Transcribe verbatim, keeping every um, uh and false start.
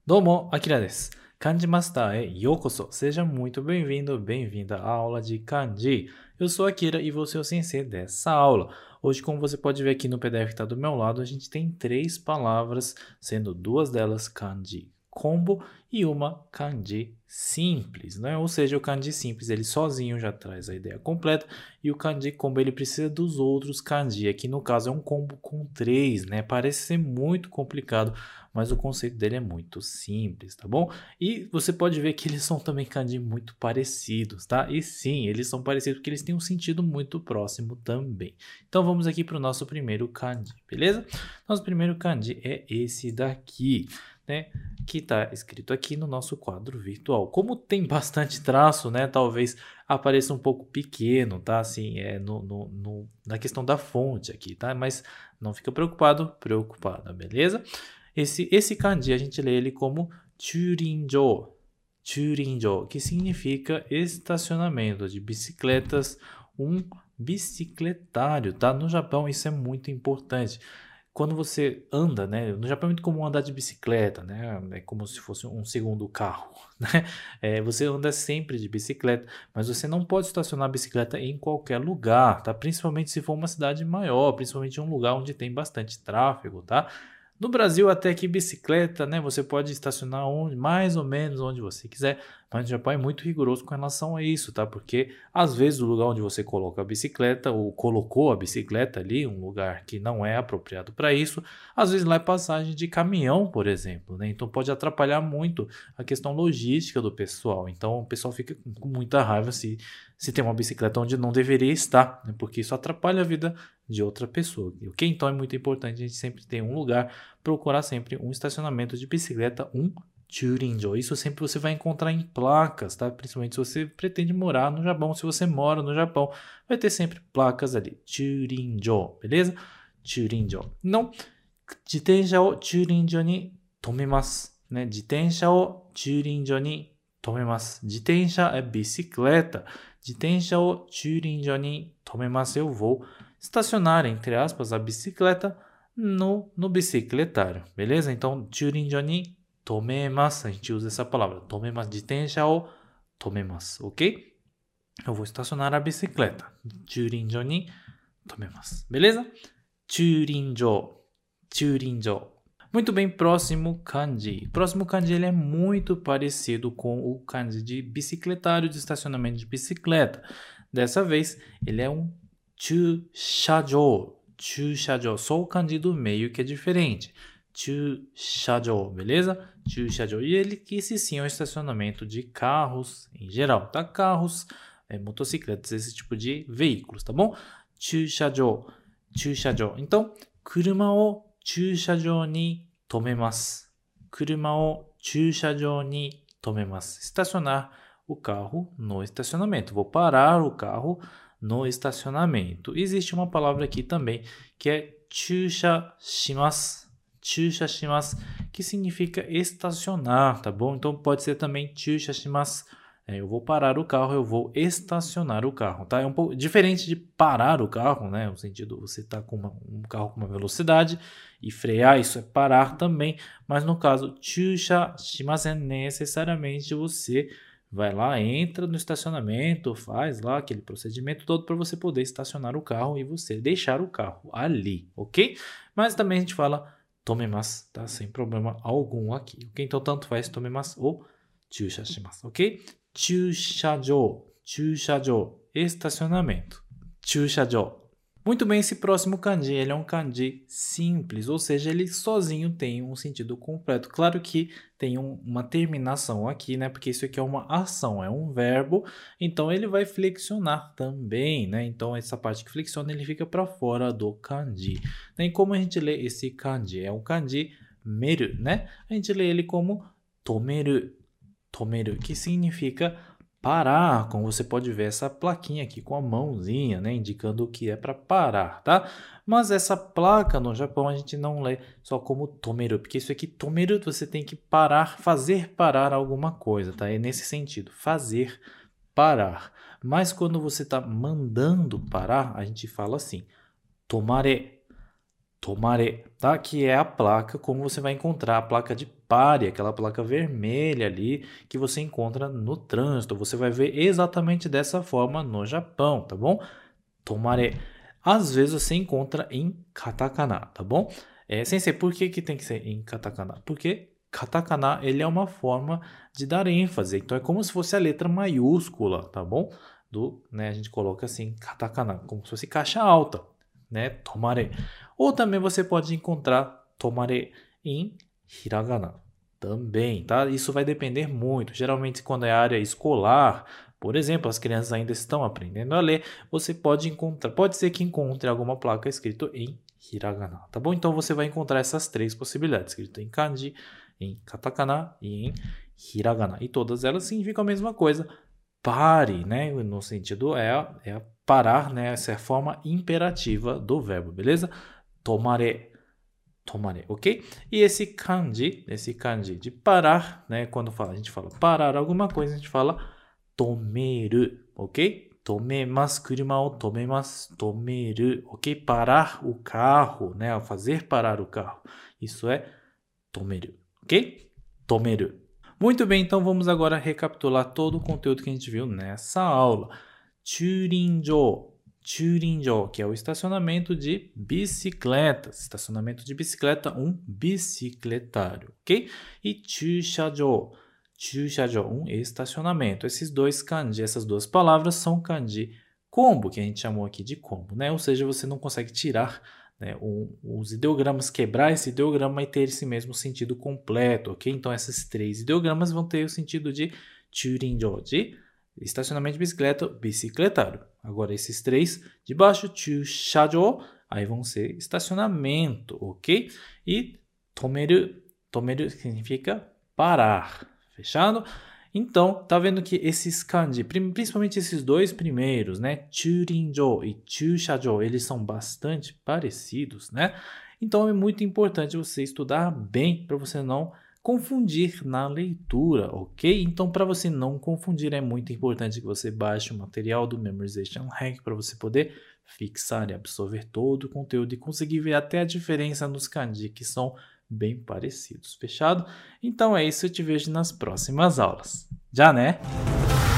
どうも、あきらです。漢字マスターへようこそ. Seja muito bem-vindo, bem-vinda à aula de Kanji. Eu sou a Akira e vou ser o sensei dessa aula. Hoje, como você pode ver aqui no P D F que está do meu lado, a gente tem três palavras, sendo duas delas Kanji combo e uma Kanji simples, né? Ou seja, o Kanji simples ele sozinho já traz a ideia completa e o Kanji combo ele precisa dos outros Kanji. Aqui no caso é um combo com três, né? Parece ser muito complicado, mas o conceito dele é muito simples, tá bom? E você pode ver que eles são também kanji muito parecidos, tá? E sim, eles são parecidos porque eles têm um sentido muito próximo também. Então vamos aqui para o nosso primeiro kanji, beleza? Nosso primeiro kanji é esse daqui, né? Que está escrito aqui no nosso quadro virtual. Como tem bastante traço, né? Talvez apareça um pouco pequeno, tá? Assim, é no, no, no, na questão da fonte aqui, tá? Mas não fica preocupado, preocupada, beleza? Esse, esse kanji a gente lê ele como Churinjo, Churinjo, que significa estacionamento de bicicletas, um bicicletário, tá? No Japão isso é muito importante. Quando você anda, né? No Japão é muito comum andar de bicicleta, né? É como se fosse um segundo carro, né? É, você anda sempre de bicicleta, mas você não pode estacionar a bicicleta em qualquer lugar, tá? Principalmente se for uma cidade maior, principalmente um lugar onde tem bastante tráfego, tá? No Brasil, até que bicicleta, né? Você pode estacionar onde, mais ou menos onde você quiser, mas no Japão é muito rigoroso com relação a isso, tá? Porque às vezes o lugar onde você coloca a bicicleta ou colocou a bicicleta ali, um lugar que não é apropriado para isso, às vezes lá é passagem de caminhão, por exemplo, né? Então pode atrapalhar muito a questão logística do pessoal. Então o pessoal fica com muita raiva se, se tem uma bicicleta onde não deveria estar, né? Porque isso atrapalha a vida de outra pessoa, ok? Então é muito importante a gente sempre ter um lugar, procurar sempre um estacionamento de bicicleta, um Churinjo. Isso sempre você vai encontrar em placas, tá? Principalmente se você pretende morar no Japão. Se você mora no Japão, vai ter sempre placas ali. Churinjo, beleza? Churinjo. Não, jitensha o churinjo ni tomemasu, né? Jitensha o churinjo ni tomemasu. Jitensha é bicicleta. Jitensha o churinjo ni tomemasu. Eu vou estacionar, entre aspas, a bicicleta no, no bicicletário, beleza? Então, churinjo ni tomemasu, a gente usa essa palavra, tomemasu, jitensha o tomemasu, ok? Eu vou estacionar a bicicleta, churinjo ni tomemasu, beleza? Churinjo, churinjo. Muito bem, próximo kanji. Próximo kanji ele é muito parecido com o kanji de bicicletário, de estacionamento de bicicleta. Dessa vez, ele é um chushajo, chushajo, só o kanji do meio que é diferente. Chushajo, beleza? Chushajo. E ele que esse sim é um estacionamento de carros em geral, tá? Carros, é, motocicletas, esse tipo de veículos, tá bom? Chushajo, chushajo. Então, kuruma o chushajo ni tomemasu. Kuruma o chushajo ni tomemasu. Estacionar o carro no estacionamento. Vou parar o carro no estacionamento. Existe uma palavra aqui também que é chusha shimasu. Chusha shimasu, que significa estacionar, tá bom? Então pode ser também chusha shimasu. É, eu vou parar o carro, eu vou estacionar o carro, tá? É um pouco diferente de parar o carro, né? No sentido, você tá com uma, um carro com uma velocidade e frear, isso é parar também. Mas no caso, chusha shimasen, necessariamente você vai lá, entra no estacionamento, faz lá aquele procedimento todo para você poder estacionar o carro e você deixar o carro ali, ok? Mas também a gente fala tomemasu, tá? Sem problema algum aqui, ok? Então tanto faz tomemasu ou chusha shimasu, ok? Chushajo, chushajo, estacionamento. Chushajo. Muito bem, esse próximo kanji, ele é um kanji simples, ou seja, ele sozinho tem um sentido completo. Claro que tem um, uma terminação aqui, né? Porque isso aqui é uma ação, é um verbo, então ele vai flexionar também, né? Então essa parte que flexiona, ele fica para fora do kanji. E como a gente lê esse kanji? É um kanji meru, né? A gente lê ele como tomeru. Tomeru, que significa parar, como você pode ver essa plaquinha aqui com a mãozinha, né, indicando o que é para parar, tá? Mas essa placa no Japão a gente não lê só como tomeru, porque isso aqui, tomeru, você tem que parar, fazer parar alguma coisa, tá? É nesse sentido, fazer parar. Mas quando você está mandando parar, a gente fala assim, tomare, tomare, tá? Que é a placa, como você vai encontrar a placa de pare, aquela placa vermelha ali que você encontra no trânsito. Você vai ver exatamente dessa forma no Japão, tá bom? Tomare. Às vezes você encontra em katakana, tá bom? É, sensei, por que que tem que ser em katakana? Porque katakana, ele é uma forma de dar ênfase. Então é como se fosse a letra maiúscula, tá bom? Do, né, a gente coloca assim, katakana, como se fosse caixa alta, né? Tomare. Ou também você pode encontrar tomare em hiragana também, tá? Isso vai depender muito. Geralmente quando é área escolar, por exemplo, as crianças ainda estão aprendendo a ler, você pode encontrar, pode ser que encontre alguma placa escrito em hiragana, tá bom? Então você vai encontrar essas três possibilidades, escrito em kanji, em katakana e em hiragana. E todas elas significam a mesma coisa. Pare, né? No sentido é, é parar, né? Essa é a forma imperativa do verbo, beleza? Tomare, tomare, ok? E esse kanji, esse kanji de parar, né? Quando fala, a gente fala parar alguma coisa, a gente fala tomeru, ok? Tomemasu, kuruma o tomemasu, tomeru, ok? Parar o carro, né? Fazer parar o carro. Isso é tomeru, ok? Tomeru. Muito bem, então vamos agora recapitular todo o conteúdo que a gente viu nessa aula. Churinjō, Churinjō, que é o estacionamento de bicicletas. Estacionamento de bicicleta, um bicicletário, ok? E chūshajō, chūshajō, um estacionamento. Esses dois kanji, essas duas palavras são kanji combo, que a gente chamou aqui de combo, né? Ou seja, você não consegue tirar, né, um, os ideogramas, quebrar esse ideograma e ter esse mesmo sentido completo, ok? Então, esses três ideogramas vão ter o sentido de churinjō, de estacionamento de bicicleta, bicicletário. Agora, esses três de baixo, chūshajō, aí vão ser estacionamento, ok? E tomeru, tomeru significa parar, fechado? Então, tá vendo que esses kanji, principalmente esses dois primeiros, né, churinjō e chūshajō, eles são bastante parecidos, né? Então é muito importante você estudar bem para você não confundir na leitura, ok? Então, para você não confundir, é muito importante que você baixe o material do Memorization Hack para você poder fixar e absorver todo o conteúdo e conseguir ver até a diferença nos kanji, que são bem parecidos, fechado? Então é isso, eu te vejo nas próximas aulas. Já, né?